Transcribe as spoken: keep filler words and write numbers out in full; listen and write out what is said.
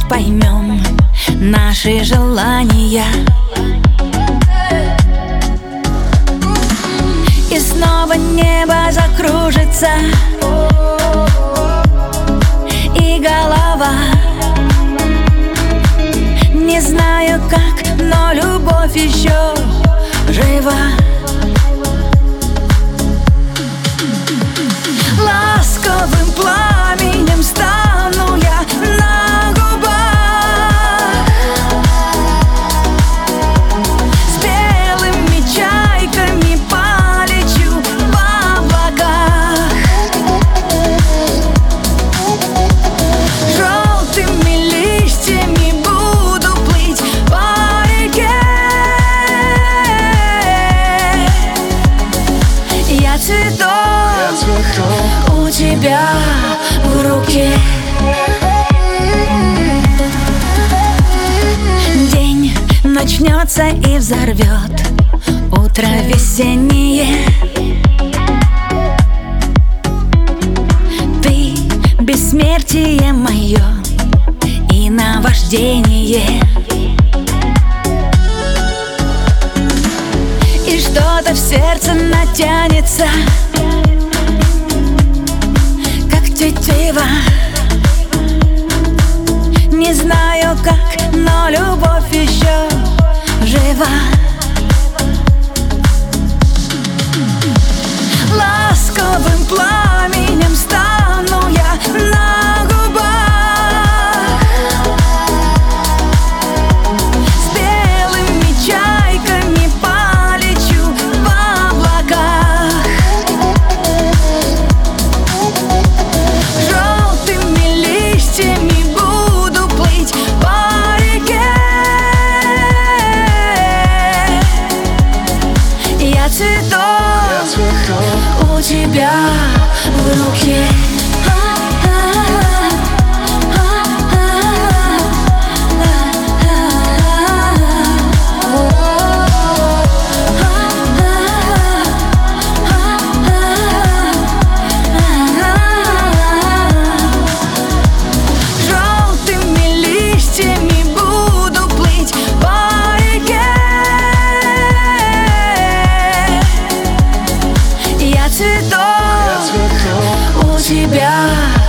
поймем наши желания. И снова небо закружится, и голова. Не знаю как, но любовь еще жива. Ласковым пламенем стану я на губах, с белыми чайками полечу в облаках, желтыми листьями буду плыть по реке. Я цветок у тебя в руке. День начнется и взорвет утро весеннее. Ты бессмертие мое и наваждение. И что-то в сердце натянется, тетива. Не знаю как, но любовь еще жива. Ласковым пламенем стану я на губах, с белыми чайками полечу в облаках, буду плыть по реке. Я цветок у тебя в руке. Я цветок у тебя